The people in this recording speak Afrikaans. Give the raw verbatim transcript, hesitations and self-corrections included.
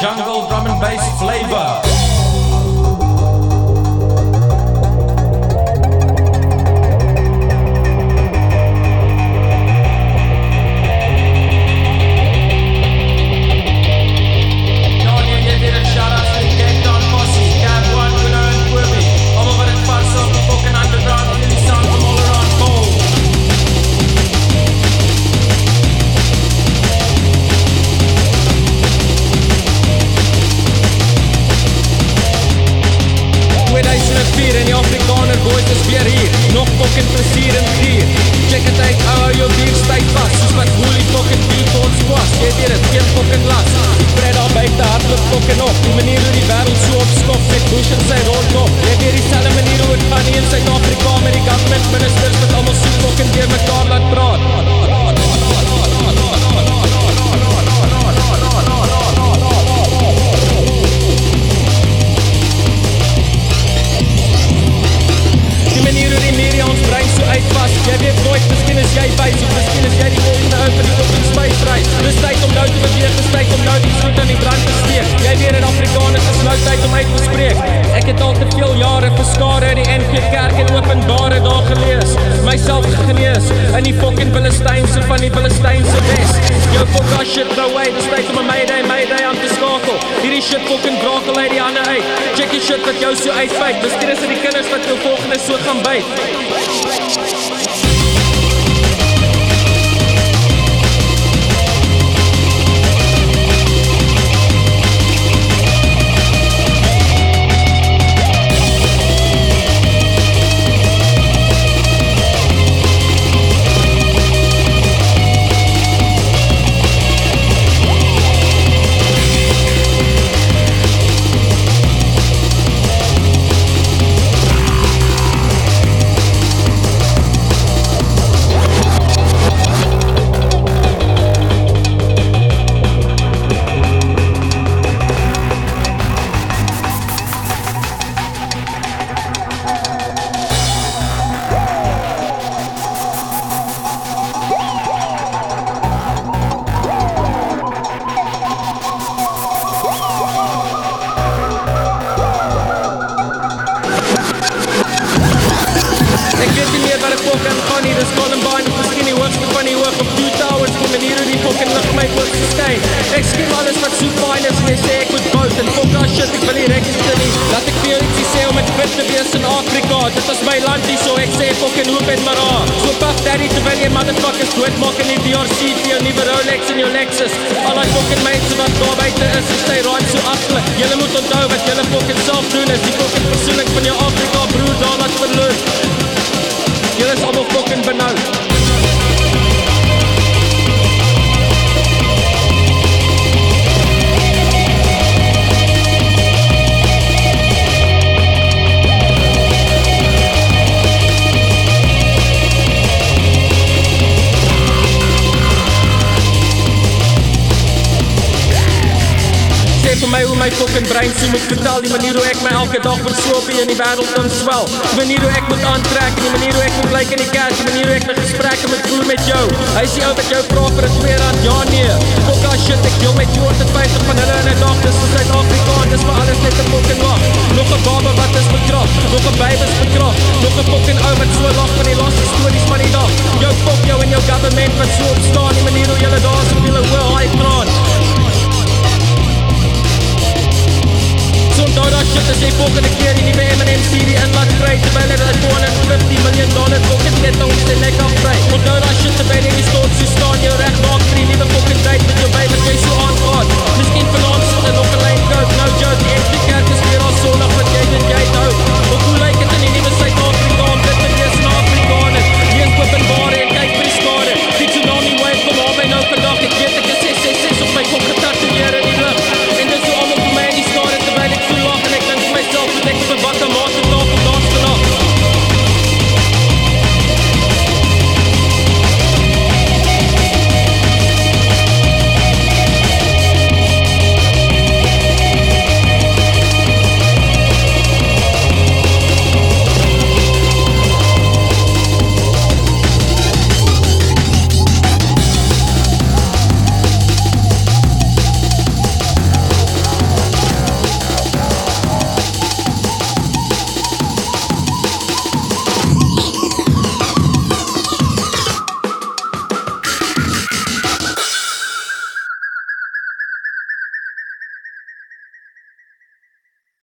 jungle drum and bass flavor. En die Afrikaner boys is weer hier. Nog fucking plesier en gier. Check het uit, hou jou bier stijf vast. Soos wat hoelie fucking beat ons was. Jy weet het, geen fucking las. Die pret al buiten hardloop fucking op. Die manier hoe die wereld so opskof. Met Bush en sy rondkop. Jy weet die selwe manier hoe het gaan hier in Suid-Afrika. Met die government ministers wat allemaal so fucking deur mekaar laat praat. Uitvast, jy weet nooit, miskien is jy wijs of miskien is jy die volgende uit van die fucking spijsreis. Dis tyd om nou te beweeg, dis tyd om nou die soet aan die brand te steek. Jy weet in Afrikaners is nou tyd om uit te spreek. Ek het al te veel jare verskare in die N G Kerk en openbare daar gelees. Myself genees in die fucking Filistijnse van die Filistijnse West. Jou fokka shit throw away, dis tyd om 'n mayday, mayday aan te skakel. Hierdie shit fucking brakel uit die hande uit. Check die shit wat jou so uitfeit. Miskien is dit die kinders wat jou volgende so gaan byt. My fucking brein so moet vertel. Die manier hoe ek my elke dag versoop hier in die wereld kan swel. Die manier hoe ek moet aantrek. Die manier hoe ek moet lyk in die kerk. Die manier hoe ek my gesprekke moet voer met jou. Hy is die ou wat jou vraag vir 'n twee rand. Ja nee, fokka shit, ek deel met jou honderd vyftig van hulle in 'n dag. Dis vir Suid-Afrika, dis vir alles net 'n fucking wag. Nog 'n baba wat is bekrag. Nog 'n baby is bekrag. Nog 'n fucking ou wat so lag van die laaste stories van die dag. Jou fok jou en jou government wat so opstaan. Die manier hoe julle daar so veel hoë hype praat. So onthou dat shit as jy volgende keer die nuwe M en M